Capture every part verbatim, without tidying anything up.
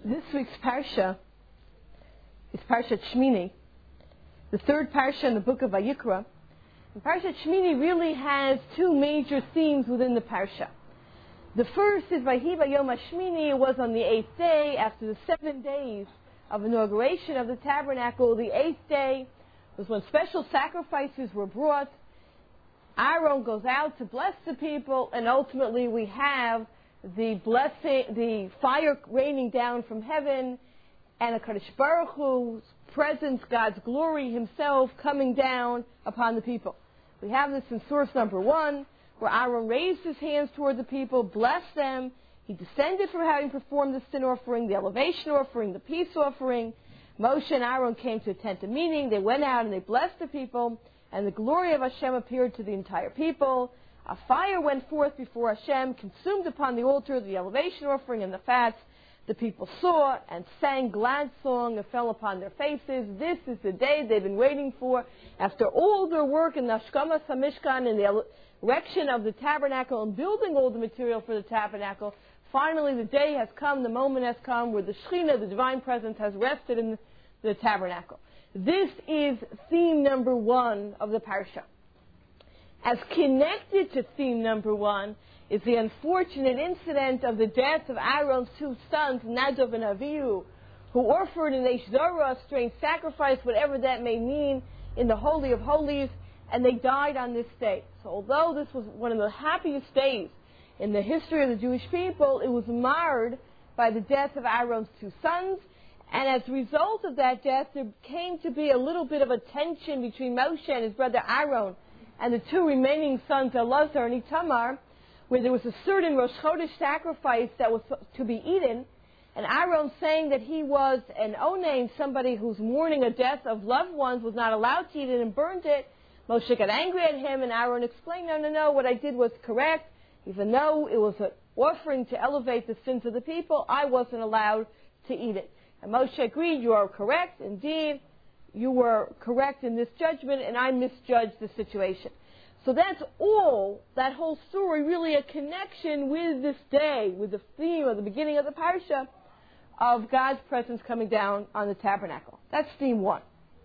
This week's parsha is Parshat Shmini, the third parsha in the book of Vayikra. And Parshat Shmini really has two major themes within the parsha. The first is Vayhi Bayom HaShmini. It was on the eighth day, after the seven days of inauguration of the tabernacle. The eighth day was when special sacrifices were brought. Aaron goes out to bless the people, and ultimately we have the blessing, the fire raining down from heaven, and a Kadosh Baruch Hu's presence, God's glory Himself, coming down upon the people. We have this in source number one, where Aaron raised his hands toward the people, blessed them. He descended from having performed the sin offering, the elevation offering, the peace offering. Moshe and Aaron came to attend a meeting. They went out and they blessed the people, and the glory of Hashem appeared to the entire people. A fire went forth before Hashem, consumed upon the altar the elevation offering and the fats. The people saw and sang glad song and fell upon their faces. This is the day they've been waiting for. After all their work in the Hashkamas HaMishkan, in the erection of the tabernacle and building all the material for the tabernacle, finally the day has come, the moment has come where the Shekhinah, the divine presence, has rested in the tabernacle. This is theme number one of the parsha. As connected to theme number one is the unfortunate incident of the death of Aaron's two sons, Nadav and Avihu, who offered an Eish Zorah, a strange sacrifice, whatever that may mean, in the Holy of Holies, and they died on this day. So although this was one of the happiest days in the history of the Jewish people, it was marred by the death of Aaron's two sons, and as a result of that death, there came to be a little bit of a tension between Moshe and his brother Aaron and the two remaining sons, Elazar and Itamar, where there was a certain Rosh Chodesh sacrifice that was to be eaten, and Aaron saying that he was an onaim, somebody who's mourning a death of loved ones, was not allowed to eat it and burned it. Moshe got angry at him, and Aaron explained, no, no, no, what I did was correct. Even though it was an offering to elevate the sins of the people, I wasn't allowed to eat it. And Moshe agreed, you are correct, indeed. You were correct in this judgment, and I misjudged the situation. So that's all, that whole story, really a connection with this day, with the theme of the beginning of the parsha of God's presence coming down on the tabernacle. That's theme one.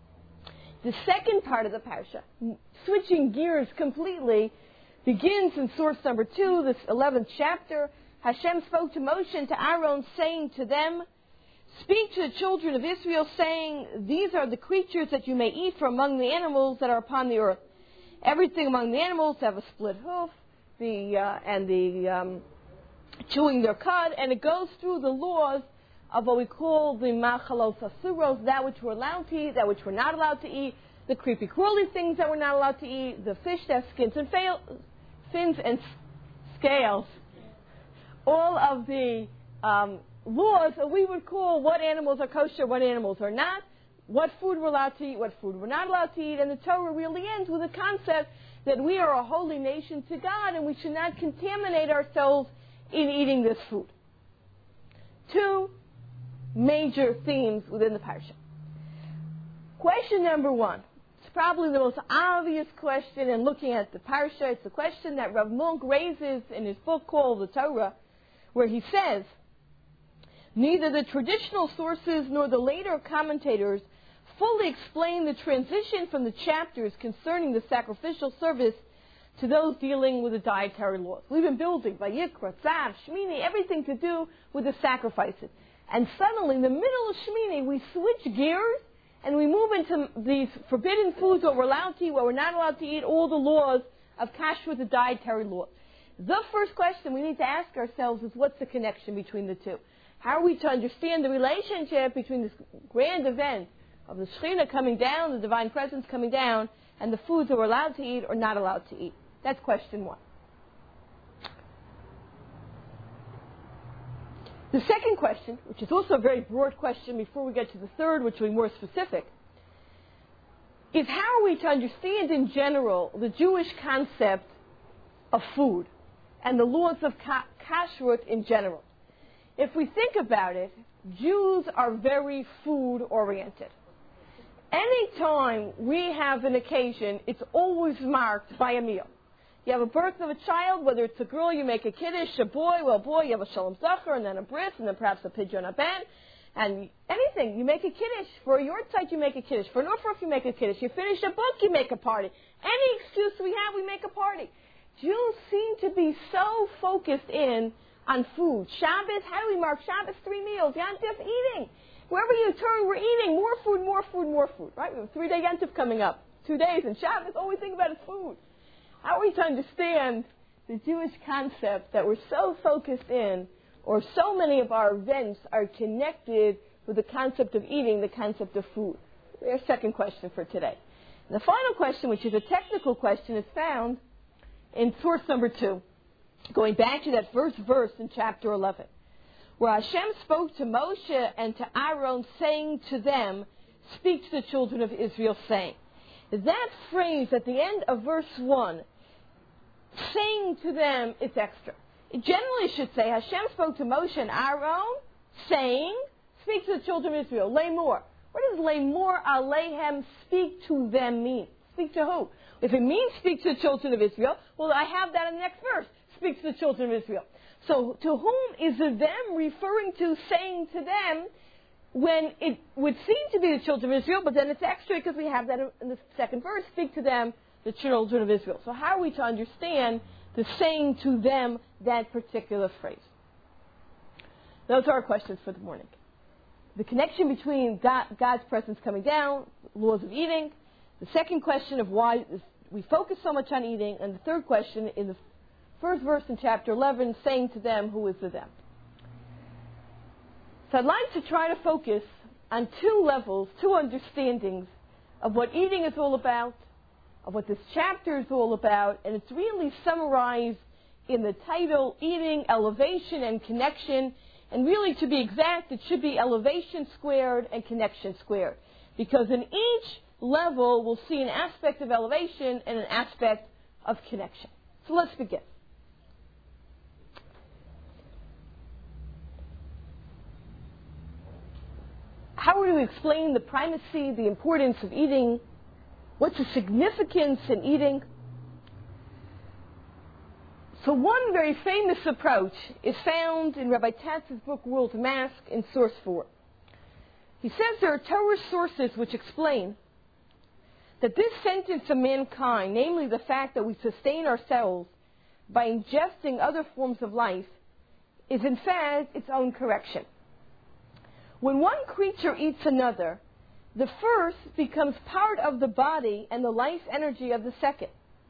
The second part of the parsha, switching gears completely, begins in source number two, this eleventh chapter. Hashem spoke to Moshe and to Aaron, saying to them, speak to the children of Israel, saying, these are the creatures that you may eat from among the animals that are upon the earth. Everything among the animals have a split hoof, the uh, and the um, chewing their cud, and it goes through the laws of what we call the machalos asuros, that which we're allowed to eat, that which we're not allowed to eat, the creepy crawly things that we're not allowed to eat, the fish that skins and fail, fins and scales, all of the um, laws that we would call what animals are kosher, what animals are not, what food we're allowed to eat, what food we're not allowed to eat. And the Torah really ends with the concept that we are a holy nation to God and we should not contaminate ourselves in eating this food. Two major themes within the parsha. Question number one. It's probably the most obvious question in looking at the parsha. It's a question that Rav Munk raises in his book called the Torah, where he says, neither the traditional sources nor the later commentators fully explain the transition from the chapters concerning the sacrificial service to those dealing with the dietary laws. We've been building Vayikra, Tzav, Shmini, everything to do with the sacrifices. And suddenly, in the middle of Shmini, we switch gears and we move into these forbidden foods, what we're allowed to eat, what we're not allowed to eat, all the laws of kashrut, the dietary laws. The first question we need to ask ourselves is, what's the connection between the two? How are we to understand the relationship between this grand event of the Shekhinah coming down, the divine presence coming down, and the foods that we're allowed to eat or not allowed to eat? That's question one. The second question, which is also a very broad question before we get to the third, which will be more specific, is how are we to understand in general the Jewish concept of food and the laws of ka- kashrut in general? If we think about it, Jews are very food-oriented. Anytime we have an occasion, it's always marked by a meal. You have a birth of a child, whether it's a girl, you make a kiddush, a boy, well, boy, you have a shalom zachar, and then a bris, and then perhaps a pidyon aben, and anything. You make a kiddush. For your site, you make a kiddush. For Norfolk, you make a kiddush. You finish a book, you make a party. Any excuse we have, we make a party. Jews seem to be so focused in on food. Shabbos, how do we mark Shabbos? Three meals. Yantif, eating. Wherever you turn, we're eating. More food, more food, more food. Right? We have a three-day Yantif coming up. Two days. And Shabbos, all we think about is food. How are we to understand the Jewish concept that we're so focused in, or so many of our events are connected with the concept of eating, the concept of food? Our second question for today. And the final question, which is a technical question, is found in source number two, going back to that first verse in chapter eleven, where Hashem spoke to Moshe and to Aaron, saying to them, speak to the children of Israel, saying. That phrase at the end of verse one, saying to them, it's extra. It generally should say, Hashem spoke to Moshe and Aaron, saying, speak to the children of Israel. Lemor. What does Lemor Alehem, speak to them, mean? Speak to who? If it means speak to the children of Israel, well, I have that in the next verse. Speak to the children of Israel. So to whom is the them referring to, saying to them, when it would seem to be the children of Israel, but then it's extra because we have that in the second verse, speak to them, the children of Israel. So how are we to understand the saying to them, that particular phrase? Those are our questions for the morning. The connection between God, God's presence coming down, laws of eating, the second question of why we focus so much on eating, and the third question in the first verse in chapter eleven, saying to them, who is the them? So I'd like to try to focus on two levels, two understandings of what eating is all about, of what this chapter is all about, and it's really summarized in the title, Eating, Elevation, and Connection. And really, to be exact, it should be elevation squared and connection squared. Because in each level, we'll see an aspect of elevation and an aspect of connection. So let's begin. How do we explain the primacy, the importance of eating? What's the significance in eating? So one very famous approach is found in Rabbi Tatz's book, World Mask, in source four. He says there are Torah sources which explain that this sentence of mankind, namely the fact that we sustain ourselves by ingesting other forms of life, is in fact its own correction. When one creature eats another, the first becomes part of the body and the life energy of the second.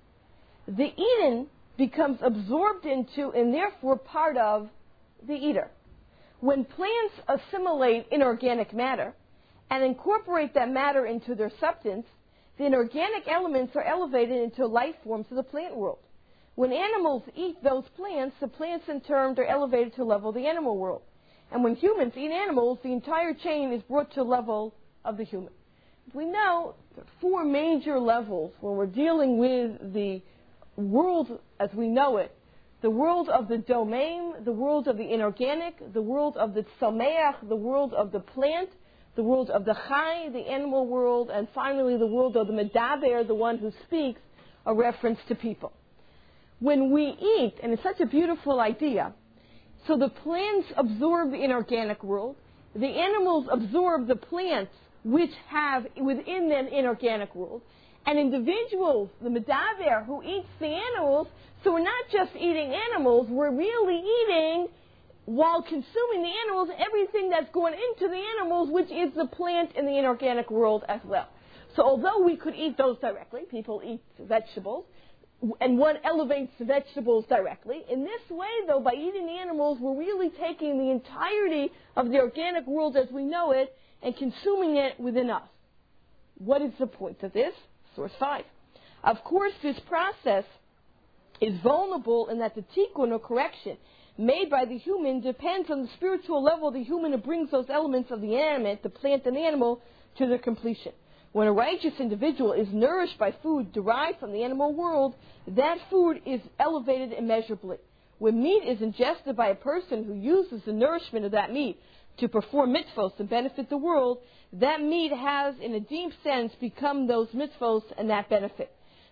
The eaten becomes absorbed into and therefore part of the eater. When plants assimilate inorganic matter and incorporate that matter into their substance, the inorganic elements are elevated into life forms of the plant world. When animals eat those plants, the plants in turn are elevated to the level of the animal world. And when humans eat animals, the entire chain is brought to the level of the human. We know there are four major levels when we're dealing with the world as we know it. The world of the domain, the world of the inorganic, the world of the tzameach, the world of the plant, the world of the chai, the animal world, and finally the world of the medaber, the one who speaks, a reference to people. When we eat, and it's such a beautiful idea, so the plants absorb the inorganic world, the animals absorb the plants which have within them inorganic world, and individuals, the medaber, who eats the animals, so we're not just eating animals, we're really eating, while consuming the animals, everything that's going into the animals, which is the plant in the inorganic world as well. So although we could eat those directly, people eat vegetables, and one elevates the vegetables directly. In this way, though, by eating the animals, we're really taking the entirety of the organic world as we know it and consuming it within us. What is the point of this? Source five. Of course, this process is vulnerable in that the tikkun, or correction, made by the human depends on the spiritual level of the human who brings those elements of the animate, the plant and the animal, to their completion. When a righteous individual is nourished by food derived from the animal world, that food is elevated immeasurably. When meat is ingested by a person who uses the nourishment of that meat to perform mitzvos and benefit the world, that meat has, in a deep sense, become those mitzvos and that benefit.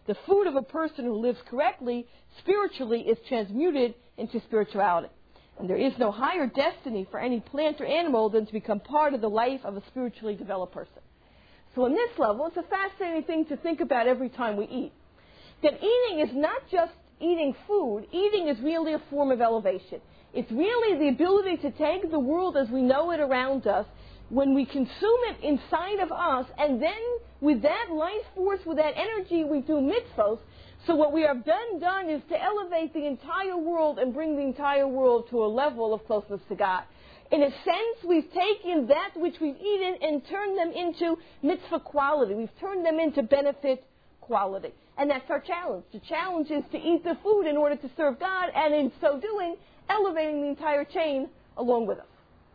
The food of a person who lives correctly, spiritually, is transmuted into spirituality. And there is no higher destiny for any plant or animal than to become part of the life of a spiritually developed person. So on this level, it's a fascinating thing to think about every time we eat. That eating is not just eating food. Eating is really a form of elevation. It's really the ability to take the world as we know it around us, when we consume it inside of us, and then with that life force, with that energy, we do mitzvos. So what we have done done is to elevate the entire world and bring the entire world to a level of closeness to God. In a sense, we've taken that which we've eaten and turned them into mitzvah quality. We've turned them into benefit quality. And that's our challenge. The challenge is to eat the food in order to serve God, and in so doing, elevating the entire chain along with us.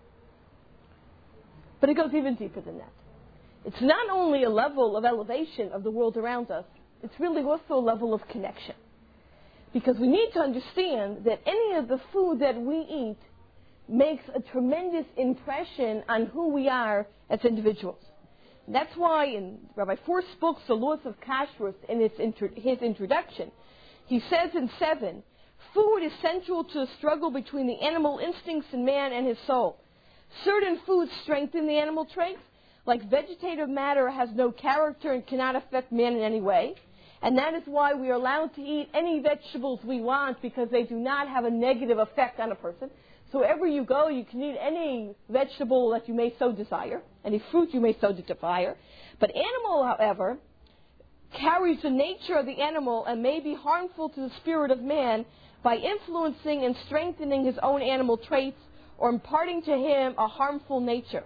But it goes even deeper than that. It's not only a level of elevation of the world around us, it's really also a level of connection. Because we need to understand that any of the food that we eat makes a tremendous impression on who we are as individuals. And that's why in Rabbi Forst's book, The Laws of Kashrus, in its intro- his introduction, he says in seven, food is central to the struggle between the animal instincts in man and his soul. Certain foods strengthen the animal traits, like vegetative matter has no character and cannot affect man in any way. And that is why we are allowed to eat any vegetables we want, because they do not have a negative effect on a person. So wherever you go, you can eat any vegetable that you may so desire, any fruit you may so desire. But animal, however, carries the nature of the animal and may be harmful to the spirit of man by influencing and strengthening his own animal traits or imparting to him a harmful nature.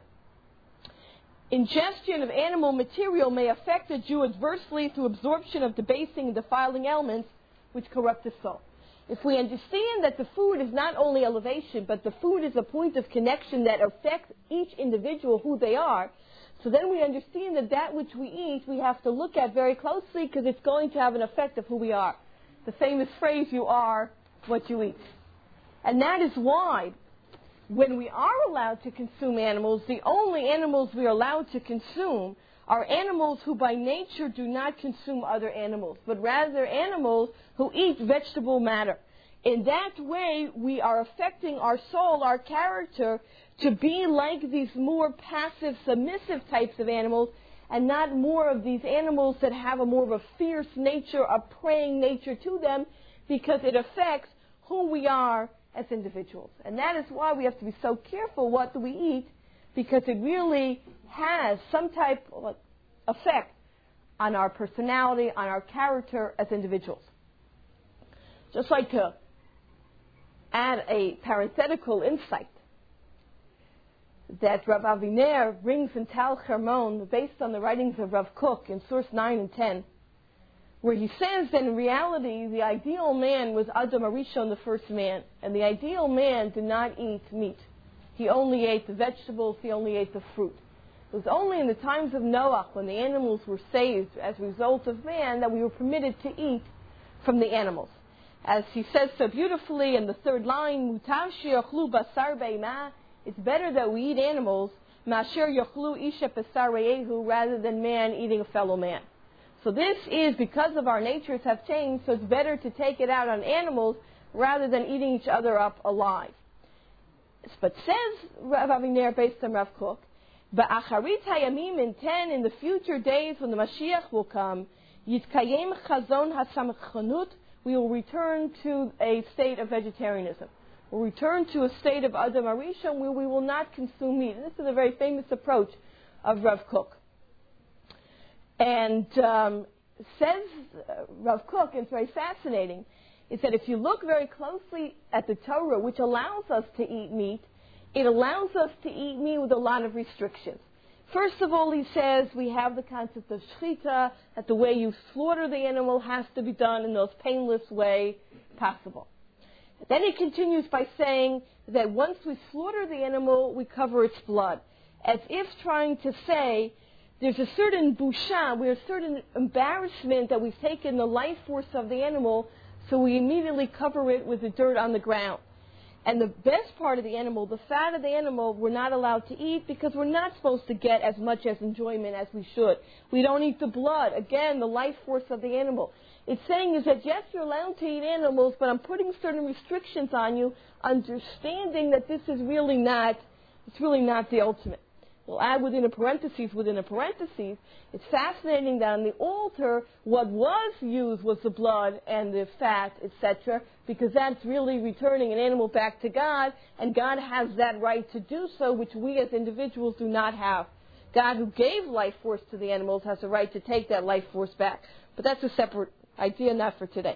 Ingestion of animal material may affect a Jew adversely through absorption of debasing and defiling elements which corrupt the soul. If we understand that the food is not only elevation, but the food is a point of connection that affects each individual who they are, so then we understand that that which we eat we have to look at very closely, because it's going to have an effect of who we are. The famous phrase, you are what you eat. And that is why when we are allowed to consume animals, the only animals we are allowed to consume are animals who by nature do not consume other animals, but rather animals who eat vegetable matter. In that way, we are affecting our soul, our character, to be like these more passive, submissive types of animals, and not more of these animals that have a more of a fierce nature, a preying nature to them, because it affects who we are as individuals. And that is why we have to be so careful what do we eat, because it really has some type of effect on our personality, on our character as individuals. Just like to add a parenthetical insight that Rav Aviner brings in Tal Hermon based on the writings of Rav Kook in source nine and ten, where he says that in reality the ideal man was Adam Arishon, the first man, and the ideal man did not eat meat. He only ate the vegetables, he only ate the fruit. It was only in the times of Noah, when the animals were saved as a result of man, that we were permitted to eat from the animals. As he says so beautifully in the third line, Mutav she'yochlu basar be'imah, it's better that we eat animals, masher yochlu isha basar re'ehu, rather than man eating a fellow man. So this is because of our natures have changed, so it's better to take it out on animals rather than eating each other up alive. But says Rav Aviner based on Rav Kook, Ba'acharit hayamim in ten, in the future days when the Mashiach will come, yitkayem chazon hasamchanut, we will return to a state of vegetarianism. We'll return to a state of Adam Arishon where we will not consume meat. And this is a very famous approach of Rav Kook. And um, says uh, Rav Kook, and it's very fascinating, is that if you look very closely at the Torah, which allows us to eat meat, it allows us to eat meat with a lot of restrictions. First of all, he says we have the concept of shechita, that the way you slaughter the animal has to be done in the most painless way possible. Then he continues by saying that once we slaughter the animal, we cover its blood, as if trying to say there's a certain busha, there's a certain embarrassment that we've taken the life force of the animal, so we immediately cover it with the dirt on the ground. And the best part of the animal, the fat of the animal, we're not allowed to eat because we're not supposed to get as much as enjoyment as we should. We don't eat the blood. Again, the life force of the animal. It's saying is that, yes, you're allowed to eat animals, but I'm putting certain restrictions on you, understanding that this is really not, it's really not the ultimate. We'll add within a parenthesis, within a parenthesis, it's fascinating that on the altar, what was used was the blood and the fat, et cetera, because that's really returning an animal back to God, and God has that right to do so, which we as individuals do not have. God, who gave life force to the animals, has the right to take that life force back. But that's a separate idea, not for today.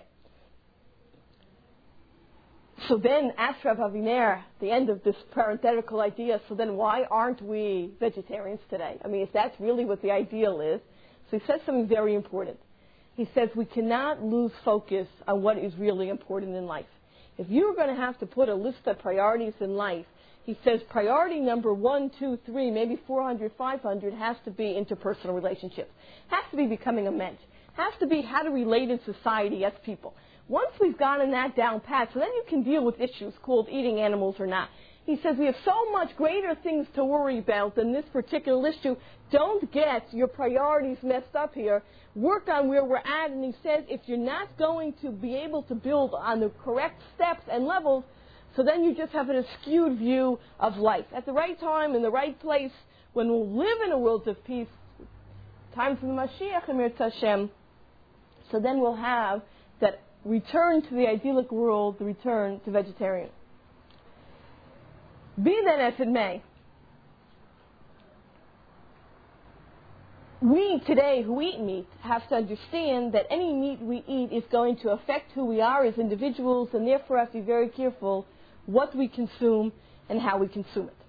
So then, asked Rav Aviner, the end of this parenthetical idea, so then why aren't we vegetarians today? I mean, if that's really what the ideal is. So he says something very important. He says we cannot lose focus on what is really important in life. If you're going to have to put a list of priorities in life, he says priority number one, two, three, maybe four hundred, five hundred has to be interpersonal relationships. Has to be becoming a mensch. Has to be how to relate in society as people. Once we've gotten that down pat, so then you can deal with issues called eating animals or not. He says we have so much greater things to worry about than this particular issue. Don't get your priorities messed up here. Work on where we're at. And he says if you're not going to be able to build on the correct steps and levels, so then you just have an skewed view of life. At the right time, in the right place, when we'll live in a world of peace, time for the Mashiach, Emir Tashem, so then we'll have that return to the idyllic world, the return to vegetarian. Be that as it may, we today who eat meat have to understand that any meat we eat is going to affect who we are as individuals, and therefore have to be very careful what we consume and how we consume it.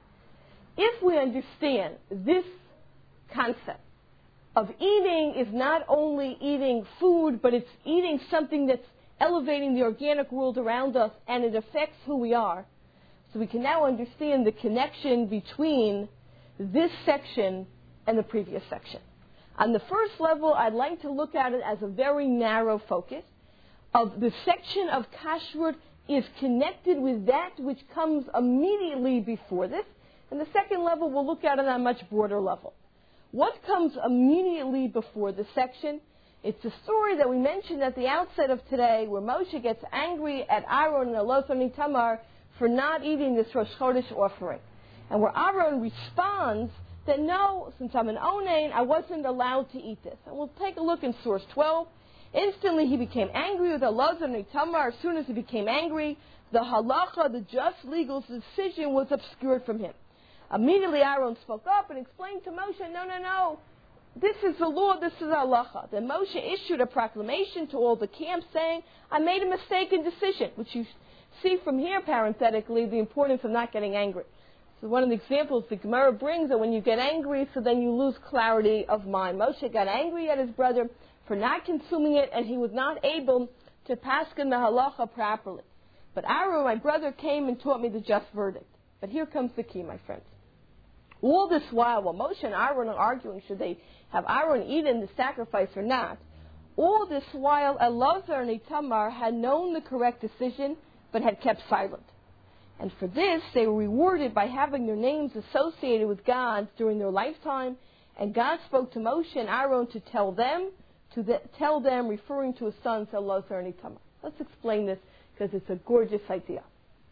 If we understand this concept of eating is not only eating food, but it's eating something that's elevating the organic world around us, and it affects who we are. So we can now understand the connection between this section and the previous section. On the first level, I'd like to look at it as a very narrow focus of the section of kashrut is connected with that which comes immediately before this. And the second level, we'll look at it on a much broader level. What comes immediately before the section? It's a story that we mentioned at the outset of today where Moshe gets angry at Aaron and Elazar and Itamar for not eating this Rosh Chodesh offering. And where Aaron responds that no, since I'm an Onain, I wasn't allowed to eat this. And we'll take a look in source twelve. Instantly he became angry with Elazar and Itamar. As soon as he became angry, the halacha, the just legal decision, was obscured from him. Immediately Aaron spoke up and explained to Moshe, no, no, no, this is the law, this is halacha. Then Moshe issued a proclamation to all the camps saying, I made a mistaken decision, which you see from here, parenthetically, the importance of not getting angry. So one of the examples the Gemara brings that when you get angry, so then you lose clarity of mind. Moshe got angry at his brother for not consuming it, and he was not able to paskin the halacha properly. But Aaron, my brother, came and taught me the just verdict. But here comes the key, my friends. All this while, while Moshe and Aaron are arguing, should they have Aaron eaten the sacrifice or not, all this while, Elazar and Itamar had known the correct decision, but had kept silent. And for this, they were rewarded by having their names associated with God during their lifetime, and God spoke to Moshe and Aaron to tell them, to the, tell them, referring to his sons, Elazar and Itamar. Let's explain this, because it's a gorgeous idea.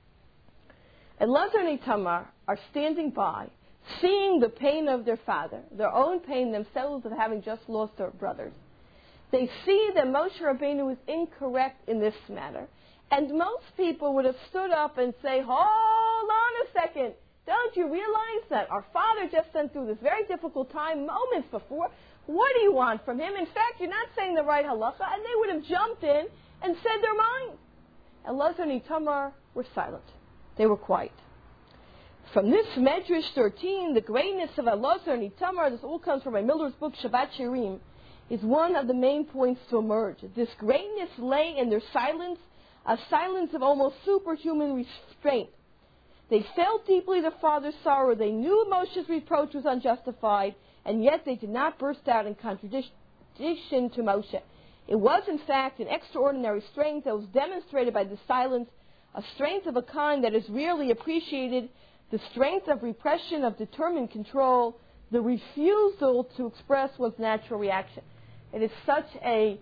Elazar and Itamar are standing by, seeing the pain of their father, their own pain themselves of having just lost their brothers. They see that Moshe Rabbeinu is incorrect in this matter. And most people would have stood up and say, hold on a second. Don't you realize that our father just went through this very difficult time moments before? What do you want from him? In fact, you're not saying the right halacha. And they would have jumped in and said their mind. Elazar and Itamar were silent. They were quiet. From this Medrash thirteen, the greatness of Elazar and Itamar, this all comes from my Miller's book, Shabbat Shirim, is one of the main points to emerge. This greatness lay in their silence, a silence of almost superhuman restraint. They felt deeply the father's sorrow. They knew Moshe's reproach was unjustified, and yet they did not burst out in contradiction to Moshe. It was, in fact, an extraordinary strength that was demonstrated by the silence a strength of a kind that is rarely appreciated, the strength of repression, of determined control, the refusal to express one's natural reaction. It is such a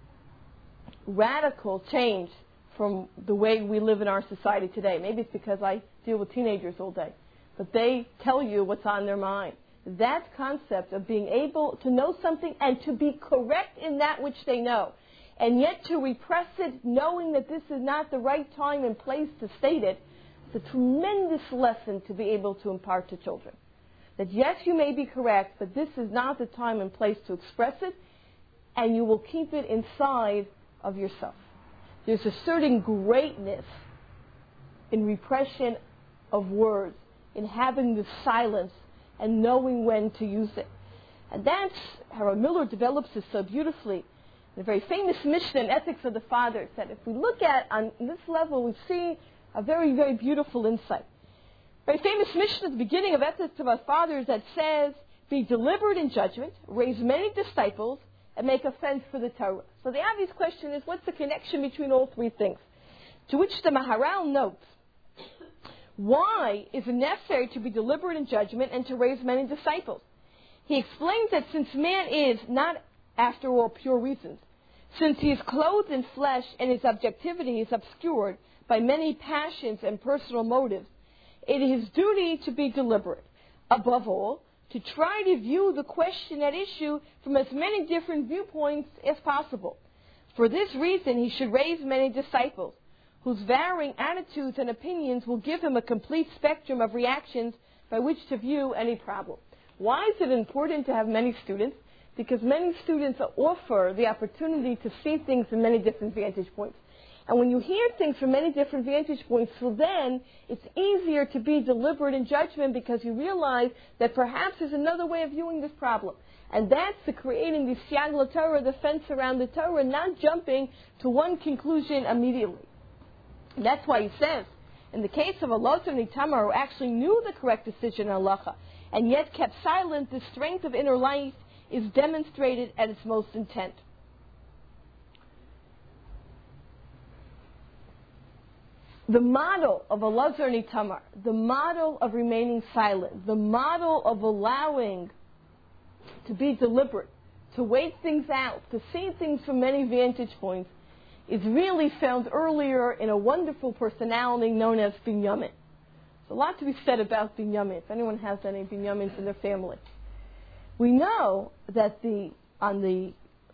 radical change from the way we live in our society today. Maybe it's because I deal with teenagers all day. But they tell you what's on their mind. That concept of being able to know something and to be correct in that which they know, and yet to repress it, knowing that this is not the right time and place to state it, it's a tremendous lesson to be able to impart to children. That yes, you may be correct, but this is not the time and place to express it, and you will keep it inside of yourself. There's a certain greatness in repression of words, in having the silence and knowing when to use it. And that's how Miller develops this so beautifully. The very famous Mishnah in Ethics of the Fathers, that if we look at on this level, we see a very, very beautiful insight. Very famous Mishnah at the beginning of Ethics of our Fathers that says, be deliberate in judgment, raise many disciples, and make offense for the Torah. So the obvious question is, what's the connection between all three things? To which the Maharal notes, why is it necessary to be deliberate in judgment and to raise many disciples? He explains that since man is, not after all pure reasons, since he is clothed in flesh and his objectivity is obscured by many passions and personal motives, it is his duty to be deliberate. Above all, to try to view the question at issue from as many different viewpoints as possible. For this reason, he should raise many disciples, whose varying attitudes and opinions will give him a complete spectrum of reactions by which to view any problem. Why is it important to have many students? Because many students offer the opportunity to see things from many different vantage points. And when you hear things from many different vantage points, so then it's easier to be deliberate in judgment because you realize that perhaps there's another way of viewing this problem. And that's the creating the siyag l'Torah, the fence around the Torah, not jumping to one conclusion immediately. And that's why he says, in the case of Elazar and Itamar, who actually knew the correct decision in halacha, and yet kept silent, the strength of inner life is demonstrated at its most intent. The model of Elazar and Itamar, the model of remaining silent, the model of allowing to be deliberate, to wait things out, to see things from many vantage points, is really found earlier in a wonderful personality known as Binyamin. There's a lot to be said about Binyamin, if anyone has any Binyamins in their family. We know that the on the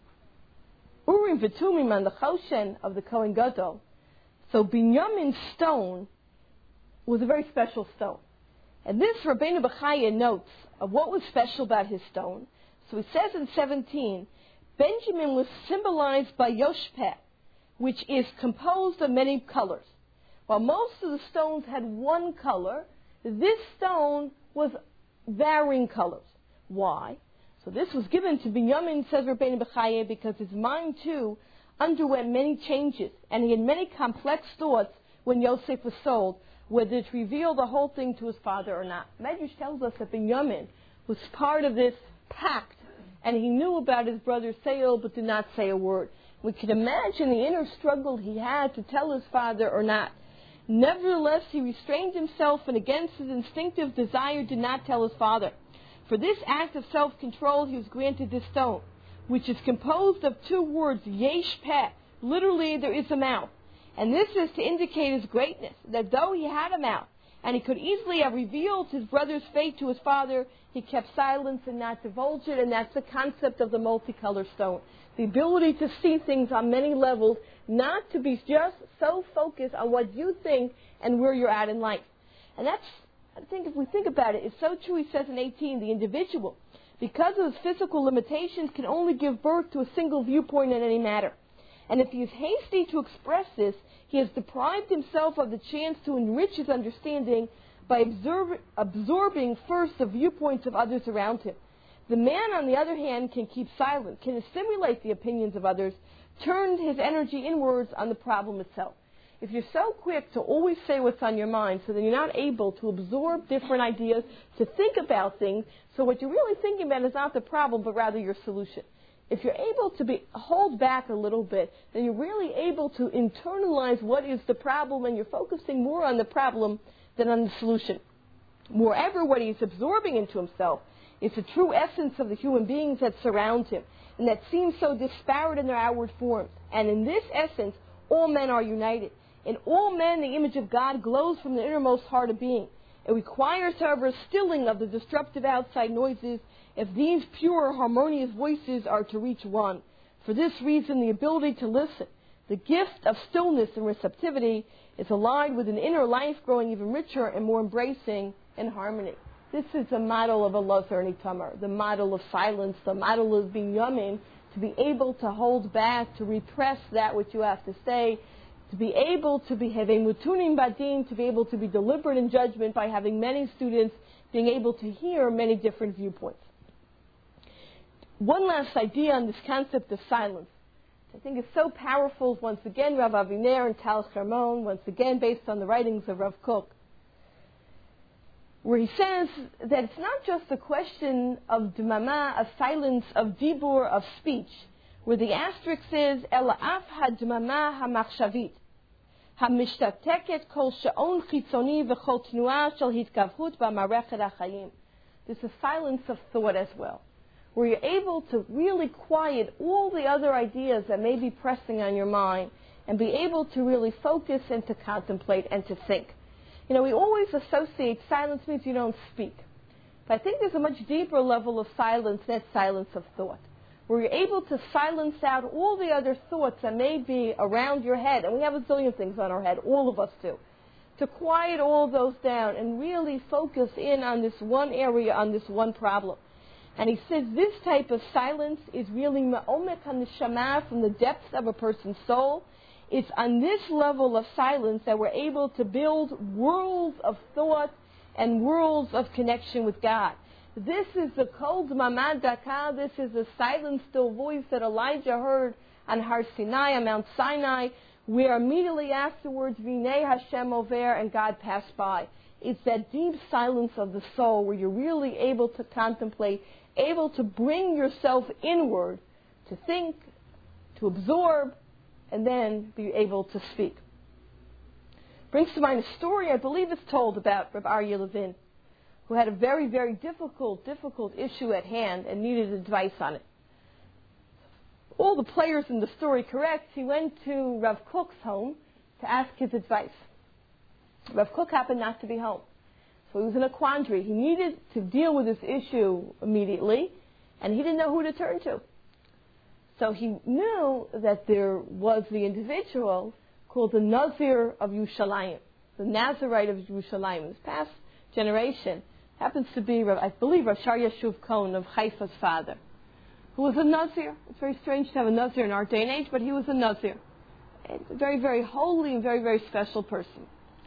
Urim V'Tumim, on the Choshen of the Kohen Gadol, so Binyamin's stone was a very special stone. And this Rabbeinu Bechaya notes of what was special about his stone. So he says in seventeen, Benjamin was symbolized by Yoshpeh, which is composed of many colors. While most of the stones had one color, this stone was varying colors. Why? So this was given to Binyamin, says Rabbeinu Bechaya, because his mind too underwent many changes, and he had many complex thoughts when Yosef was sold, whether to reveal the whole thing to his father or not. Medrash tells us that Binyamin was part of this pact, and he knew about his brother's sale but did not say a word. We can imagine the inner struggle he had to tell his father or not. Nevertheless, he restrained himself, and against his instinctive desire did not tell his father. For this act of self-control, he was granted this stone, which is composed of two words, yesh peh. Literally, there is a mouth. And this is to indicate his greatness, that though he had a mouth, and he could easily have revealed his brother's fate to his father, he kept silence and not divulged it, and that's the concept of the multicolored stone. The ability to see things on many levels, not to be just so focused on what you think and where you're at in life. And that's, I think if we think about it, it's so true, he says in eighteen, the individual, because of his physical limitations, can only give birth to a single viewpoint in any matter. And if he is hasty to express this, he has deprived himself of the chance to enrich his understanding by absorb, absorbing first the viewpoints of others around him. The man, on the other hand, can keep silent, can assimilate the opinions of others, turn his energy inwards on the problem itself. If you're so quick to always say what's on your mind, so that you're not able to absorb different ideas, to think about things, so what you're really thinking about is not the problem, but rather your solution. if you're able to be hold back a little bit, then you're really able to internalize what is the problem, and you're focusing more on the problem than on the solution. Moreover, what he's absorbing into himself is the true essence of the human beings that surround him, and that seem so disparate in their outward forms. And in this essence, all men are united. In all men, the image of God glows from the innermost heart of being. It requires, however, a stilling of the disruptive outside noises if these pure, harmonious voices are to reach one. For this reason, the ability to listen, the gift of stillness and receptivity, is aligned with an inner life growing even richer and more embracing in harmony. This is the model of Elazar and Itamar, the model of silence, the model of binyamin, to be able to hold back, to repress that which you have to say, to be able to be having mutunim badin, to be able to be deliberate in judgment by having many students being able to hear many different viewpoints. One last idea on this concept of silence, I think is so powerful. Once again, Rav Aviner and Tal Hermon, once again based on the writings of Rav Kook, where he says that it's not just a question of dmama, of silence, of dibur, of speech, where the asterisk is ela af hadmama hamachshavit, hamishtateket kol she'on chitzoni v'chol tnuah shel hitkavhut b'marechet hachayim. There's a silence of thought as well, where you're able to really quiet all the other ideas that may be pressing on your mind and be able to really focus and to contemplate and to think. You know, we always associate silence means you don't speak. But I think there's a much deeper level of silence, that silence of thought, where you're able to silence out all the other thoughts that may be around your head. And we have a zillion things on our head, all of us do. To quiet all those down and really focus in on this one area, on this one problem. And he says this type of silence is really ma'omek haneshama, from the depths of a person's soul. It's on this level of silence that we're able to build worlds of thought and worlds of connection with God. This is the kol dmama daka, this is the silent, still voice that Elijah heard on Har Sinai, on Mount Sinai, where immediately afterwards, Vinei Hashem over, and God passed by. It's that deep silence of the soul where you're really able to contemplate, able to bring yourself inward, to think, to absorb, and then be able to speak. Brings to mind a story, I believe it's told, about Reb Aryeh Levin, who had a very, very difficult, difficult issue at hand and needed advice on it. All the players in the story correct, he went to Rav Kook's home to ask his advice. Rav Kook happened not to be home. So he was in a quandary. He needed to deal with this issue immediately, and he didn't know who to turn to. So he knew that there was the individual called the Nazir of Yerushalayim, the Nazirite of Yerushalayim. This past generation happens to be, I believe, Rav Shar Yeshuv Cohen of Haifa's father, who was a Nazir. It's very strange to have a Nazir in our day and age, but he was a Nazir. A very, very holy and very, very special person.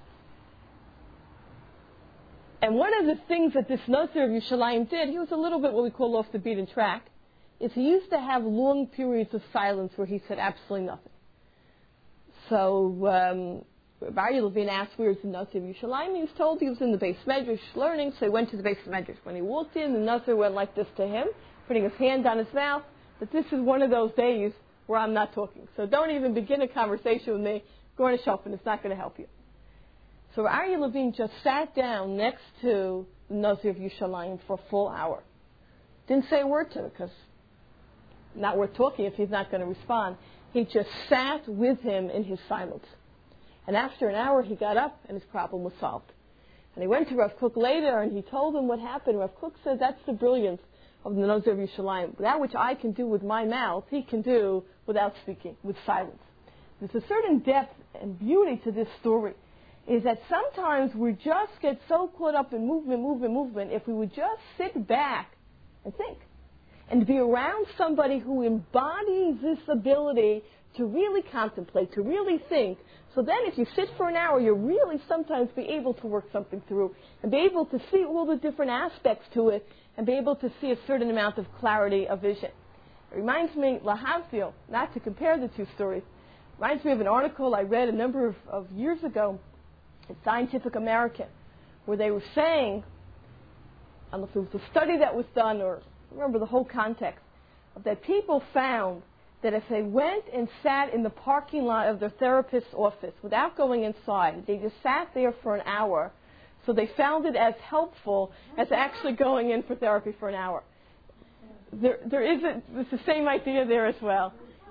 And one of the things that this Nazir of Yerushalayim did, he was a little bit what we call off the beaten track, is he used to have long periods of silence where he said absolutely nothing. So um, Aryeh Levin asked, where's the Nazir of Yerushalayim? He was told he was in the Beis Medrash learning, so he went to the Beis Medrash. When he walked in, the Nazir went like this to him, putting his hand on his mouth, but this is one of those days where I'm not talking. So don't even begin a conversation with me. Go on a shelf, and it's not going to help you. So Aryeh Levin just sat down next to the Nazir of Yerushalayim for a full hour. Didn't say a word to him, because not worth talking if he's not going to respond. He just sat with him in his silence. And after an hour, he got up, and his problem was solved. And he went to Rav Kook later, and he told him what happened. Rav Kook said, that's the brilliance of the Nazir of Yerushalayim. That which I can do with my mouth, he can do without speaking, with silence. There's a certain depth and beauty to this story, is that sometimes we just get so caught up in movement, movement, movement, if we would just sit back and think, and be around somebody who embodies this ability to really contemplate, to really think. So then if you sit for an hour, you'll really sometimes be able to work something through and be able to see all the different aspects to it and be able to see a certain amount of clarity of vision. It reminds me, lahavdil, not to compare the two stories, reminds me of an article I read a number of, of years ago in Scientific American, where they were saying, I don't know if it was a study that was done or I remember the whole context, that people found that if they went and sat in the parking lot of their therapist's office without going inside, they just sat there for an hour, so they found it as helpful as actually going in for therapy for an hour. There, there isn't, it's the same idea there as well.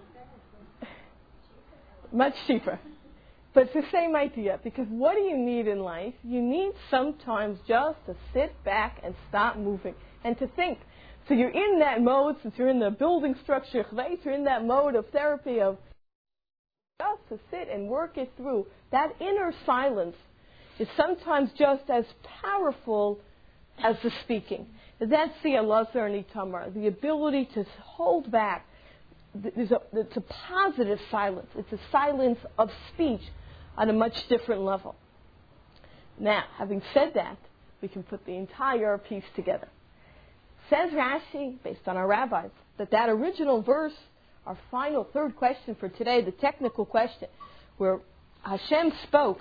Much cheaper. But it's the same idea, because what do you need in life? You need sometimes just to sit back and stop moving and to think. So you're in that mode, since you're in the building structure, you're in that mode of therapy, of just to sit and work it through. That inner silence is sometimes just as powerful as the speaking. That's the Elazar and Itamar, the ability to hold back. There's a, it's a positive silence. It's a silence of speech on a much different level. Now, having said that, we can put the entire piece together. Says Rashi, based on our rabbis, that that original verse, our final third question for today, the technical question, where Hashem spoke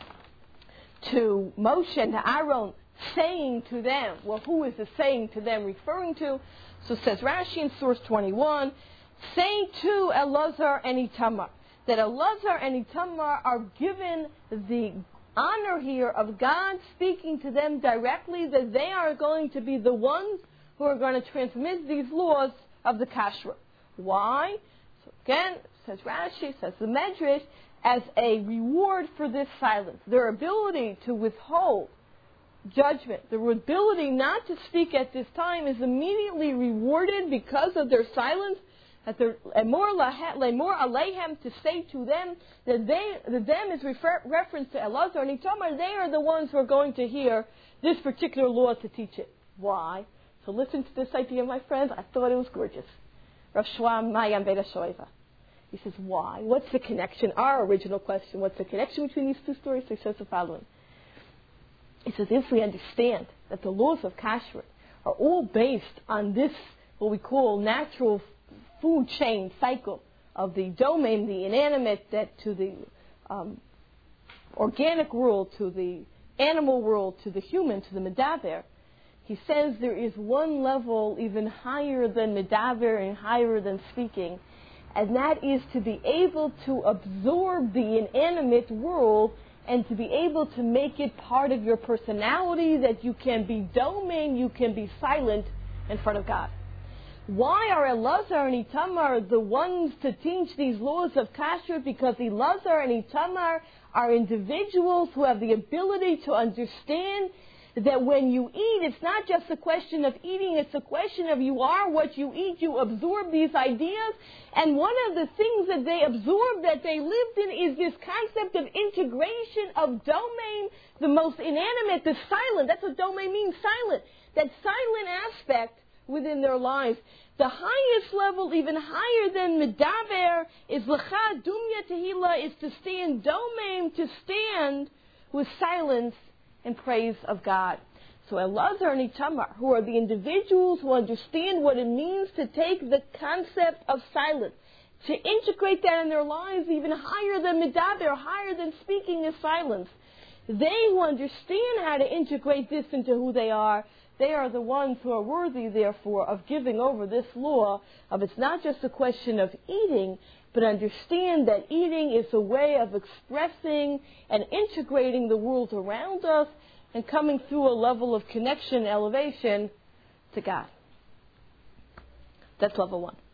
to Moshe and to Aaron, saying to them, well, who is the saying to them referring to? So says Rashi in source twenty-one, saying to Elazar and Itamar, that Elazar and Itamar are given the honor here of God speaking to them directly, that they are going to be the ones who are going to transmit these laws of the kashrut. Why? So again, says Rashi, says the Medrash, as a reward for this silence. Their ability to withhold judgment, the ability not to speak at this time is immediately rewarded because of their silence. That the more aleihem, to say to them that they, that them is refer, reference to Elazar and Itamar. They are the ones who are going to hear this particular law to teach it. Why? So listen to this idea, my friends. I thought it was gorgeous. Rav Shlomo Mayam Beit HaShoeva. He says, why? What's the connection? Our original question, what's the connection between these two stories? He says the following. He says, if we understand that the laws of kashrut are all based on this, what we call natural food chain cycle of the domain, the inanimate, that to the um, organic world, to the animal world, to the human, to the medaber, he says there is one level even higher than medaber and higher than speaking, and that is to be able to absorb the inanimate world and to be able to make it part of your personality, that you can be domain, you can be silent in front of God. Why are Elazar and Itamar the ones to teach these laws of kashrut? Because Elazar and Itamar are individuals who have the ability to understand that when you eat, it's not just a question of eating, it's a question of you are what you eat, you absorb these ideas. And one of the things that they absorbed, that they lived in, is this concept of integration of domain, the most inanimate, the silent. That's what domain means, silent. That silent aspect within their lives. The highest level, even higher than medaber, is lecha dumya tehila, is to stand domain, to stand with silence and praise of God. So Elazar and Itamar, who are the individuals who understand what it means to take the concept of silence, to integrate that in their lives, even higher than medaber, higher than speaking, is silence. They who understand how to integrate this into who they are, they are the ones who are worthy, therefore, of giving over this law of it's not just a question of eating, but understand that eating is a way of expressing and integrating the world around us and coming through a level of connection and elevation to God. That's level one.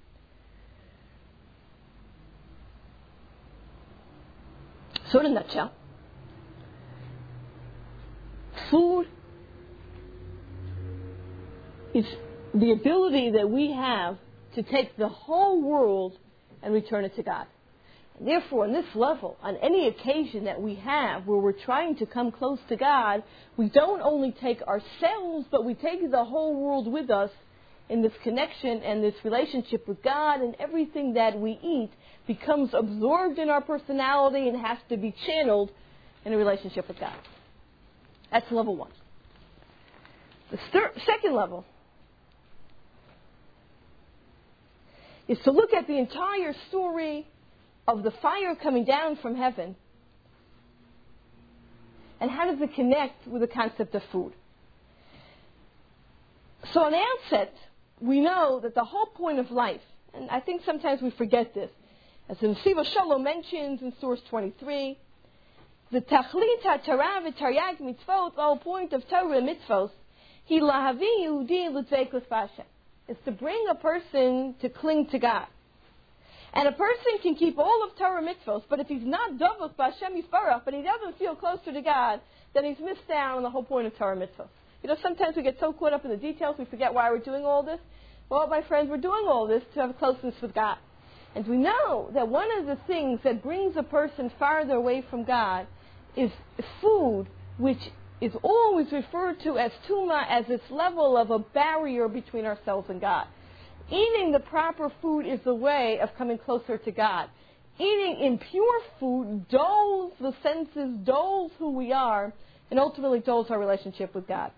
So in a nutshell, food is the ability that we have to take the whole world and return it to God. And therefore, on this level, on any occasion that we have where we're trying to come close to God, we don't only take ourselves, but we take the whole world with us in this connection and this relationship with God, and everything that we eat becomes absorbed in our personality and has to be channeled in a relationship with God. That's level one. The third, second level is to look at the entire story of the fire coming down from heaven, and how does it connect with the concept of food. So on the outset, we know that the whole point of life, and I think sometimes we forget this, as the Nesiva Shalom mentions in source twenty-three, the Tachlit HaTorah v'Taryag Mitzvot, the whole point of Torah and Mitzvot, Hi Lahavi Yehudi L'Dveikus B'Hashem, is to bring a person to cling to God. And a person can keep all of Torah Mitzvot, but if he's not Dovos B'Hashem Yisbarach, but he doesn't feel closer to God, then he's missed out on the whole point of Torah Mitzvot. You know, sometimes we get so caught up in the details, we forget why we're doing all this. Well, my friends, we're doing all this to have a closeness with God. And we know that one of the things that brings a person farther away from God is food, which is always referred to as tuma, as this level of a barrier between ourselves and God. Eating the proper food is the way of coming closer to God. Eating impure food dulls the senses, dulls who we are, and ultimately dulls our relationship with God.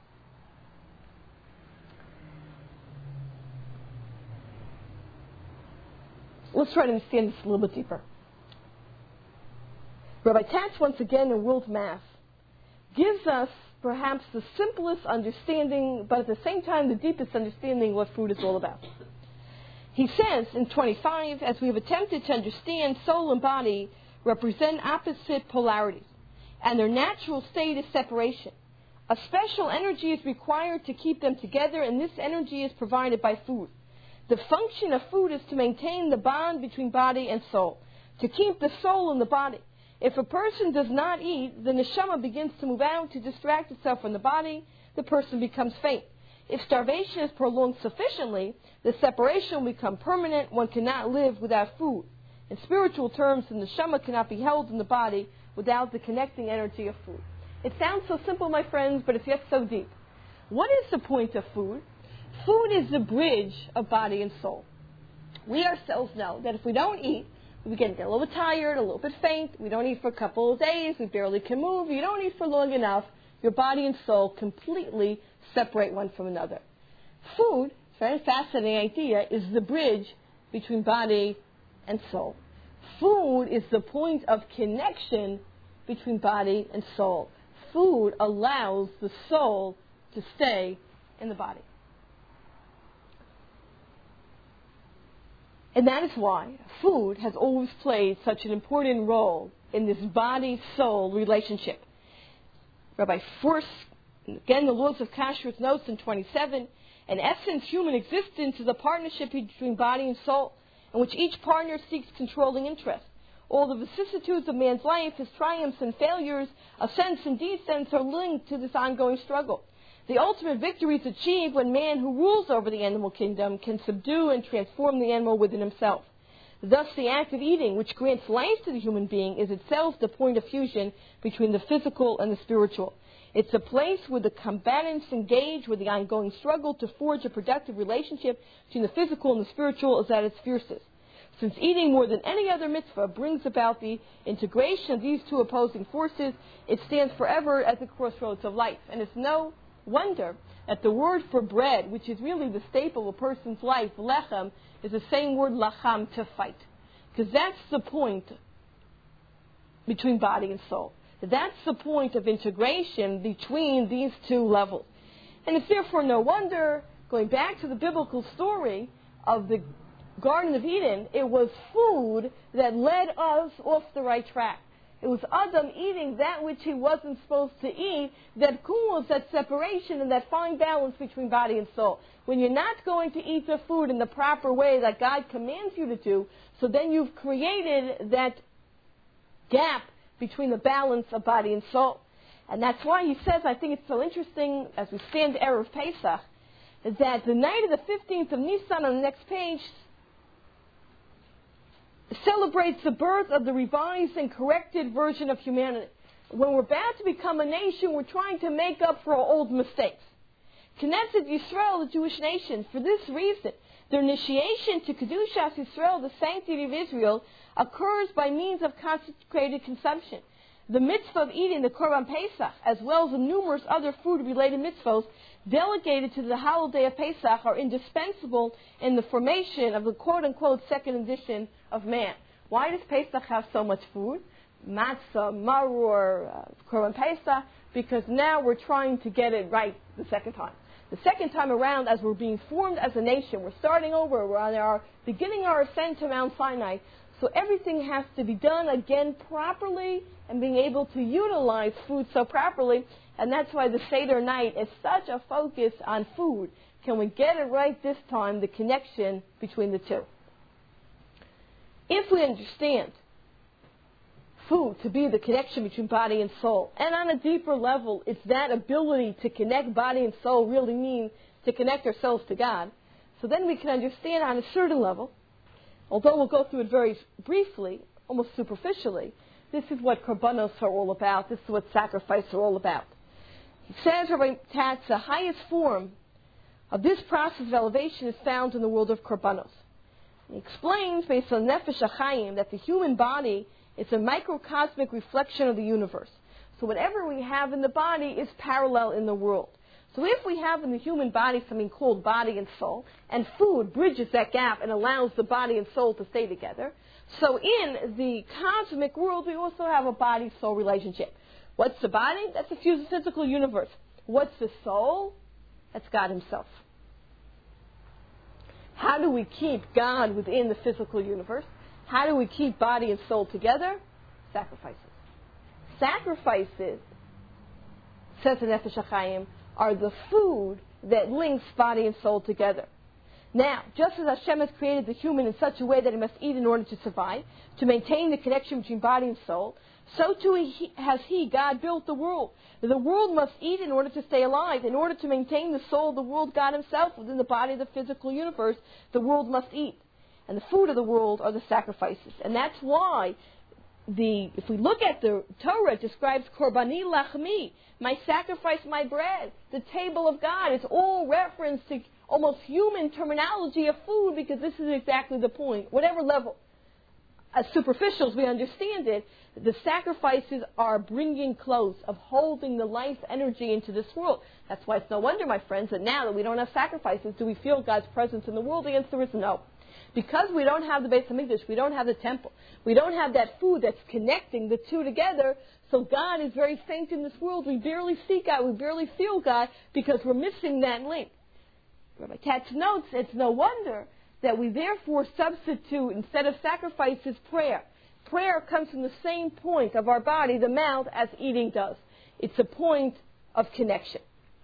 Let's try to understand this a little bit deeper. Rabbi Tatz, once again in World Math, gives us perhaps the simplest understanding, but at the same time the deepest understanding what food is all about. He says in twenty-five, as we have attempted to understand, soul and body represent opposite polarities, and their natural state is separation. A special energy is required to keep them together, and this energy is provided by food. The function of food is to maintain the bond between body and soul, to keep the soul in the body. If a person does not eat, the neshama begins to move out to distract itself from the body. The person becomes faint. If starvation is prolonged sufficiently, the separation will become permanent. One cannot live without food. In spiritual terms, the neshama cannot be held in the body without the connecting energy of food. It sounds so simple, my friends, but it's yet so deep. What is the point of food? Food is the bridge of body and soul. We ourselves know that if we don't eat, we get, get a little bit tired, a little bit faint. We don't eat for a couple of days. We barely can move. You don't eat for long enough. Your body and soul completely separate one from another. Food, it's a very fascinating idea, is the bridge between body and soul. Food is the point of connection between body and soul. Food allows the soul to stay in the body. And that is why food has always played such an important role in this body-soul relationship. Rabbi Force, again, the Laws of Kashrut notes in twenty-seven, in essence, human existence is a partnership between body and soul, in which each partner seeks controlling interest. All the vicissitudes of man's life, his triumphs and failures, ascents and descents, are linked to this ongoing struggle. The ultimate victory is achieved when man who rules over the animal kingdom can subdue and transform the animal within himself. Thus, the act of eating, which grants life to the human being, is itself the point of fusion between the physical and the spiritual. It's a place where the combatants engage with the ongoing struggle to forge a productive relationship between the physical and the spiritual is at its fiercest. Since eating more than any other mitzvah brings about the integration of these two opposing forces, it stands forever at the crossroads of life. And it's no wonder that the word for bread, which is really the staple of a person's life, lechem, is the same word lacham, to fight. Because that's the point between body and soul. That's the point of integration between these two levels. And it's therefore no wonder, going back to the biblical story of the Garden of Eden, it was food that led us off the right track. It was Adam eating that which he wasn't supposed to eat that caused that separation and that fine balance between body and soul. When you're not going to eat the food in the proper way that God commands you to do, so then you've created that gap between the balance of body and soul. And that's why he says, I think it's so interesting, as we stand Erev Pesach, that the night of the fifteenth of Nisan on the next page celebrates the birth of the revised and corrected version of humanity. When we're about to become a nation, we're trying to make up for our old mistakes. Knesset Yisrael, the Jewish nation, for this reason, their initiation to Kedushas Yisrael, the sanctity of Israel, occurs by means of consecrated consumption. The mitzvah of eating the Korban Pesach, as well as the numerous other food-related mitzvahs delegated to the holiday of Pesach, are indispensable in the formation of the quote-unquote second edition of man. Why does Pesach have so much food? Matzah, maror, uh, Korban Pesach, because now we're trying to get it right the second time. The second time around, as we're being formed as a nation, we're starting over, we're on our, beginning our ascent to Mount Sinai. So everything has to be done again properly and being able to utilize food so properly. And that's why the Seder night is such a focus on food. Can we get it right this time, the connection between the two? If we understand food to be the connection between body and soul, and on a deeper level, it's that ability to connect body and soul really means to connect ourselves to God. So then we can understand on a certain level, although we'll go through it very briefly, almost superficially, this is what korbanos are all about. This is what sacrifice are all about. He says, Rabbi Tatz, the highest form of this process of elevation is found in the world of korbanos. He explains, based on Nefesh HaChaim, that the human body is a microcosmic reflection of the universe. So whatever we have in the body is parallel in the world. So if we have in the human body something called body and soul, and food bridges that gap and allows the body and soul to stay together, so in the cosmic world we also have a body-soul relationship. What's the body? That's the physical universe. What's the soul? That's God Himself. How do we keep God within the physical universe? How do we keep body and soul together? Sacrifices. Sacrifices, says the Nefesh HaChaim, are the food that links body and soul together. Now, just as Hashem has created the human in such a way that he must eat in order to survive, to maintain the connection between body and soul, so too he, has He, God, built the world. The world must eat in order to stay alive. In order to maintain the soul of the world, God Himself, within the body of the physical universe, the world must eat. And the food of the world are the sacrifices. And that's why, the if we look at the Torah, it describes Korbani Lachmi, my sacrifice, my bread, the table of God. It's all reference to almost human terminology of food, because this is exactly the point. Whatever level, as superficials we understand it, the sacrifices are bringing close, of holding the life energy into this world. That's why it's no wonder, my friends, that now that we don't have sacrifices, do we feel God's presence in the world? The answer is no. Because we don't have the Beis HaMikdash, we don't have the temple, we don't have that food that's connecting the two together, so God is very faint in this world. We barely see God, we barely feel God, because we're missing that link. Rabbi Katz notes, it's no wonder that we therefore substitute, instead of sacrifices, prayer. Prayer comes from the same point of our body, the mouth, as eating does. It's a point of connection.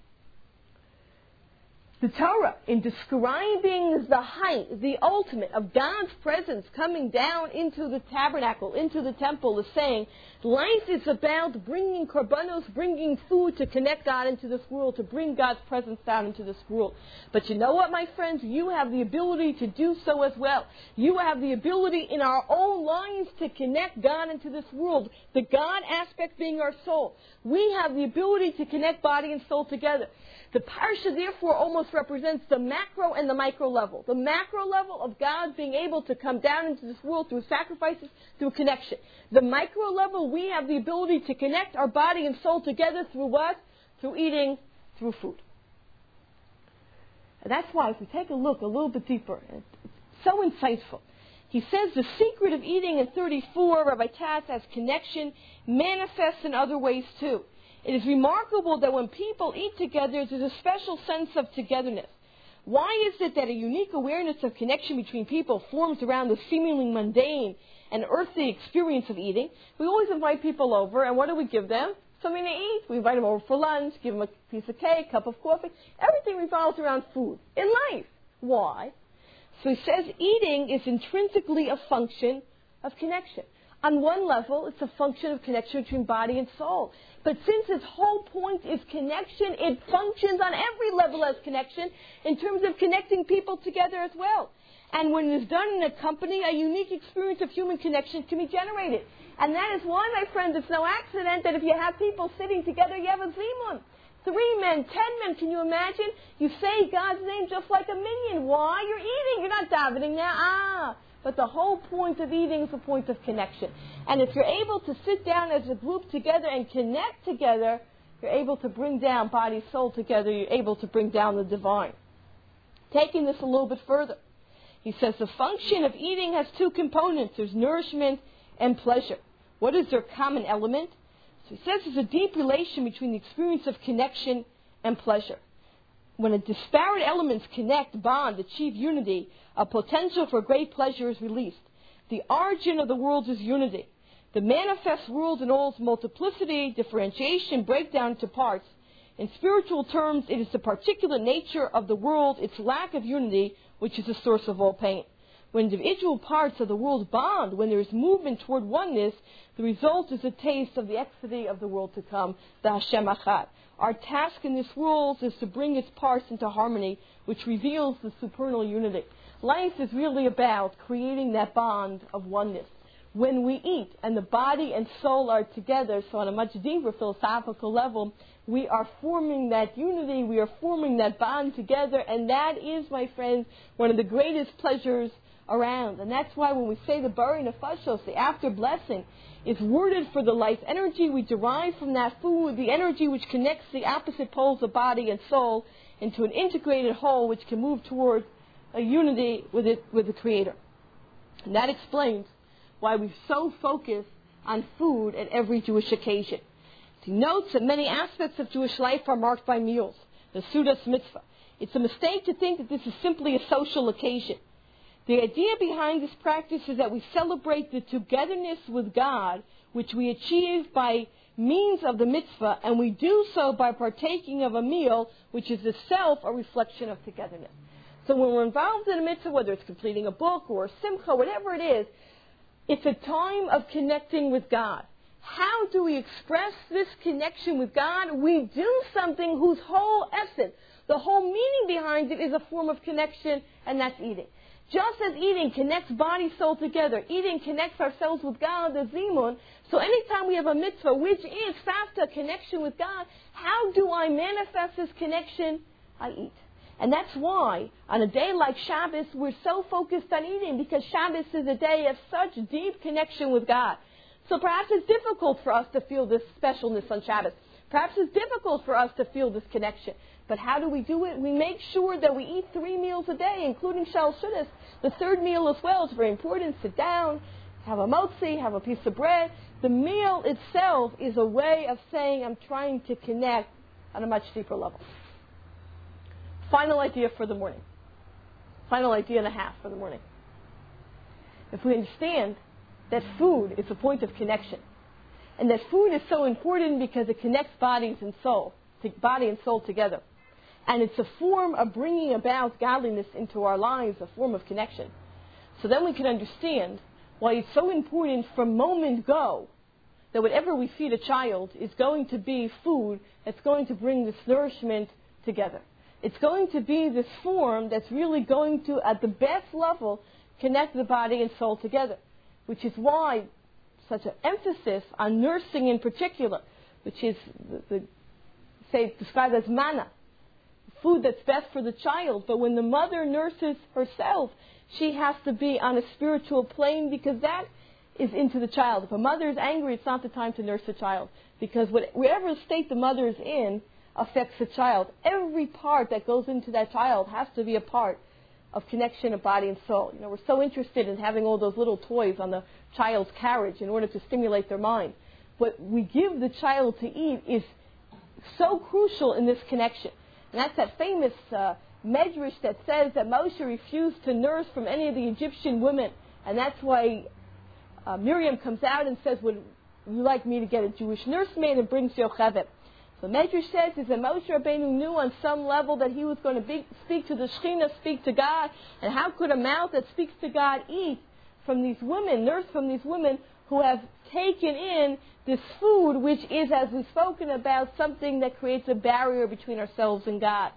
The Torah, in describing the height, the ultimate of God's presence coming down into the tabernacle, into the temple, is saying, life is about bringing korbanos, bringing food to connect God into this world, to bring God's presence down into this world. But you know what, my friends? You have the ability to do so as well. You have the ability in our own lives to connect God into this world, the God aspect being our soul. We have the ability to connect body and soul together. The parsha, therefore, almost represents the macro and the micro level. The macro level of God being able to come down into this world through sacrifices, through connection. The micro level, we have the ability to connect our body and soul together through what? Through eating, through food. And that's why, if we take a look a little bit deeper, it's so insightful. He says the secret of eating in thirty-four, Rabbi Katz, as connection, manifests in other ways too. It is remarkable that when people eat together, there's a special sense of togetherness. Why is it that a unique awareness of connection between people forms around the seemingly mundane and earthly experience of eating? We always invite people over, and what do we give them? Something to eat. We invite them over for lunch, give them a piece of cake, cup of coffee. Everything revolves around food in life. Why? So he says eating is intrinsically a function of connection. On one level, it's a function of connection between body and soul. But since its whole point is connection, it functions on every level as connection in terms of connecting people together as well. And when it is done in a company, a unique experience of human connection can be generated. And that is why, my friends, it's no accident that if you have people sitting together, you have a zimun. Three men, ten men, can you imagine? You say God's name just like a minion. Why? You're eating. You're not davening now. Ah. But the whole point of eating is a point of connection. And if you're able to sit down as a group together and connect together, you're able to bring down body, soul together. You're able to bring down the divine. Taking this a little bit further, he says the function of eating has two components. There's nourishment and pleasure. What is their common element? So he says there's a deep relation between the experience of connection and pleasure. when a disparate elements connect, bond, achieve unity, a potential for great pleasure is released. The origin of the world is unity. The manifest world in all its multiplicity, differentiation, breakdown into parts. In spiritual terms, it is the particular nature of the world, its lack of unity, which is the source of all pain. When individual parts of the world bond, when there is movement toward oneness, the result is a taste of the ecstasy of the world to come, the Hashem Echad. Our task in this world is to bring its parts into harmony, which reveals the supernal unity. Life is really about creating that bond of oneness. When we eat and the body and soul are together, so on a much deeper philosophical level, we are forming that unity, we are forming that bond together, and that is, my friends, one of the greatest pleasures around. And that's why when we say the Bari Nefashos, the after blessing, is worded for the life energy we derive from that food, the energy which connects the opposite poles of body and soul into an integrated whole which can move toward a unity with it, with the Creator. And that explains why we so focus on food at every Jewish occasion. He notes that many aspects of Jewish life are marked by meals, the Sudas Mitzvah. It's a mistake to think that this is simply a social occasion. The idea behind this practice is that we celebrate the togetherness with God, which we achieve by means of the mitzvah, and we do so by partaking of a meal, which is itself a reflection of togetherness. So when we're involved in a mitzvah, whether it's completing a book or a simcha, whatever it is, it's a time of connecting with God. How do we express this connection with God? We do something whose whole essence, the whole meaning behind it is a form of connection, and that's eating. Just as eating connects body, soul together, eating connects ourselves with God, the Zimun. So anytime we have a mitzvah, which is fafta, connection with God, how do I manifest this connection? I eat. And that's why, on a day like Shabbos, we're so focused on eating, because Shabbos is a day of such deep connection with God. So perhaps it's difficult for us to feel this specialness on Shabbos. Perhaps it's difficult for us to feel this connection. But how do we do it? We make sure that we eat three meals a day, including Shal Shudas. The third meal as well is very important. Sit down, have a motzi, have a piece of bread. The meal itself is a way of saying I'm trying to connect on a much deeper level. Final idea for the morning. Final idea and a half for the morning. If we understand that food is a point of connection, and that food is so important because it connects bodies and soul, body and soul together, and it's a form of bringing about godliness into our lives, a form of connection. So then we can understand why it's so important from moment go that whatever we feed a child is going to be food that's going to bring this nourishment together. It's going to be this form that's really going to, at the best level, connect the body and soul together, which is why such an emphasis on nursing in particular, which is the, the say described as manna, food that's best for the child. But when the mother nurses herself, she has to be on a spiritual plane, because that is into the child. If a mother is angry, it's not the time to nurse the child, because whatever state the mother is in affects the child. Every part that goes into that child has to be a part of connection of body and soul. You know, we're so interested in having all those little toys on the child's carriage in order to stimulate their mind. What we give the child to eat is so crucial in this connection. And that's that famous uh, medrash that says that Moshe refused to nurse from any of the Egyptian women. And that's why uh, Miriam comes out and says, would you like me to get a Jewish nursemaid, and brings Yocheved. So Medrash says is that Moshe Rabbeinu knew on some level that he was going to be, speak to the Shekhinah, speak to God. And how could a mouth that speaks to God eat from these women, nurse from these women who have taken in this food, which is, as we've spoken about, something that creates a barrier between ourselves and God.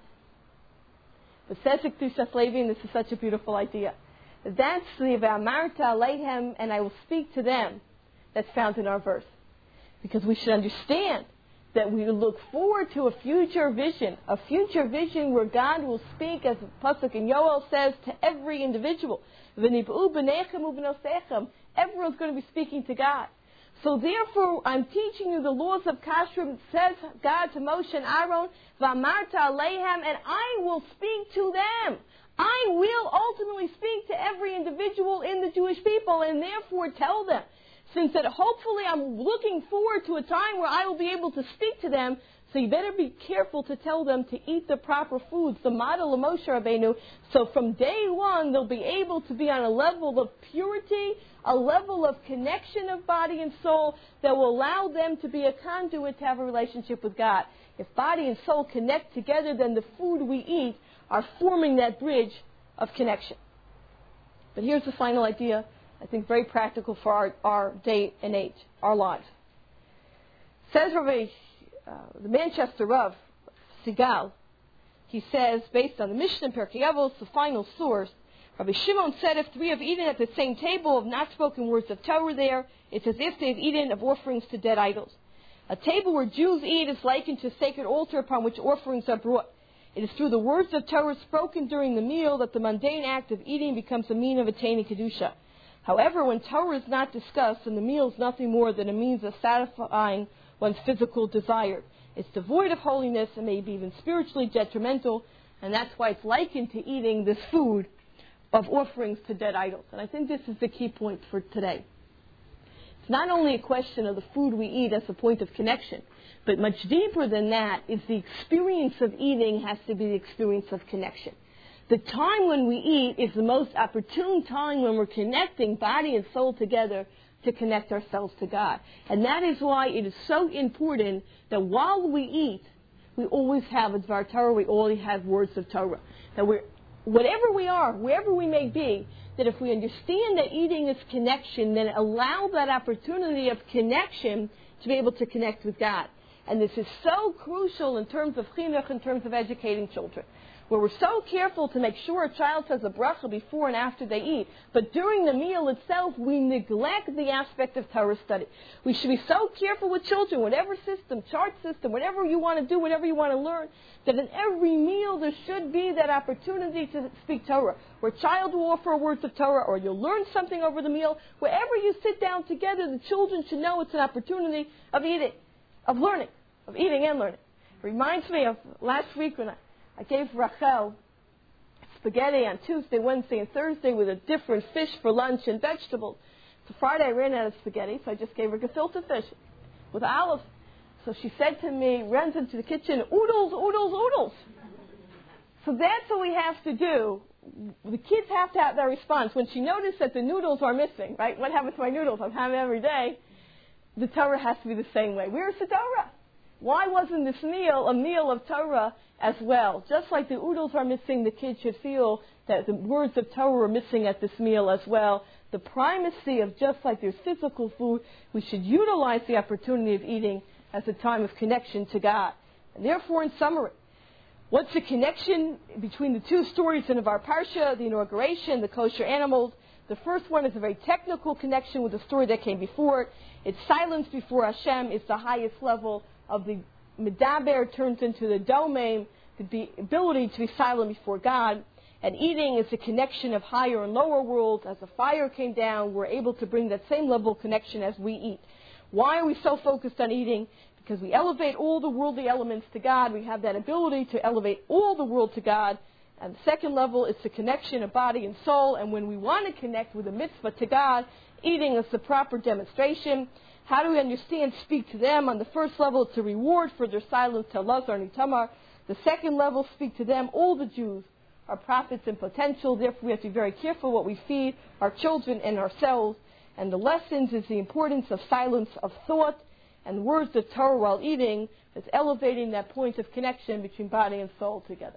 But says the Kedushas Levi, and this is such a beautiful idea, that's the V'amarta Alehem, and I will speak to them, that's found in our verse. Because we should understand that we look forward to a future vision, a future vision where God will speak, as the Pasuk in Yoel says, to every individual. V'nib'u b'nechem u'b'nosechem. Everyone's going to be speaking to God. So therefore, I'm teaching you the laws of Kashrut, says God to Moshe and Aaron, V'amarta Alehem, and I will speak to them. I will ultimately speak to every individual in the Jewish people, and therefore tell them, since that hopefully I'm looking forward to a time where I will be able to speak to them, So you better be careful to tell them to eat the proper foods, the model of Moshe Rabbeinu, so from day one they'll be able to be on a level of purity, a level of connection of body and soul that will allow them to be a conduit to have a relationship with God. If body and soul connect together, then the food we eat are forming that bridge of connection. But here's the final idea, I think very practical for our, our day and age, our lives. Says Rabbi, uh, the Manchester Rav, Sigal, he says, based on the Mishnah Pirkei Avos, the final source, Rabbi Shimon said if three have eaten at the same table of not spoken words of Torah there, it's as if they've eaten of offerings to dead idols. A table where Jews eat is likened to a sacred altar upon which offerings are brought. It is through the words of Torah spoken during the meal that the mundane act of eating becomes a mean of attaining Kedusha. However, when Torah is not discussed, then the meal is nothing more than a means of satisfying one's physical desire. It's devoid of holiness and may be even spiritually detrimental, and that's why it's likened to eating this food of offerings to dead idols. And I think this is the key point for today. It's not only a question of the food we eat as a point of connection, but much deeper than that is the experience of eating has to be the experience of connection. The time when we eat is the most opportune time when we're connecting body and soul together to connect ourselves to God. And that is why it is so important that while we eat, we always have a Dvar Torah, we always have words of Torah. That we're, whatever we are, wherever we may be, that if we understand that eating is connection, then allow that opportunity of connection to be able to connect with God. And this is so crucial in terms of chinuch, in terms of educating children, where we're so careful to make sure a child says a bracha before and after they eat. But during the meal itself, we neglect the aspect of Torah study. We should be so careful with children, whatever system, chart system, whatever you want to do, whatever you want to learn, that in every meal there should be that opportunity to speak Torah, where a child will offer words of Torah, or you'll learn something over the meal. Wherever you sit down together, the children should know it's an opportunity of eating, of learning, of eating and learning. It reminds me of last week when I I gave Rachel spaghetti on Tuesday, Wednesday, and Thursday with a different fish for lunch and vegetables. So Friday I ran out of spaghetti, so I just gave her gefilte fish with olives. So she said to me, runs into the kitchen, oodles, oodles, oodles. So that's what we have to do. The kids have to have that response. When she noticed that the noodles are missing, right? What happened to my noodles? I'm having them every day. The Torah has to be the same way. Where's the Torah? Why wasn't this meal a meal of Torah as well? Just like the oodles are missing, the kids should feel that the words of Torah are missing at this meal as well. The primacy of just like there's physical food, we should utilize the opportunity of eating as a time of connection to God. And therefore, in summary, what's the connection between the two stories in our parsha, the inauguration, the kosher animals? The first one is a very technical connection with the story that came before it. It's silence before Hashem. It's the highest level of the medaber turns into the domain, the ability to be silent before God. And eating is a connection of higher and lower worlds. As the fire came down, we're able to bring that same level of connection as we eat. Why are we so focused on eating? Because we elevate all the worldly elements to God. We have that ability to elevate all the world to God. And the second level is the connection of body and soul. And when we want to connect with a mitzvah to God, eating is the proper demonstration. How do we understand speak to them? On the first level, it's a reward for their silence to Lazar and Itamar. The second level, speak to them. All the Jews are prophets in potential. Therefore, we have to be very careful what we feed our children and ourselves. And the lessons is the importance of silence of thought and words of Torah while eating. It's elevating that point of connection between body and soul together.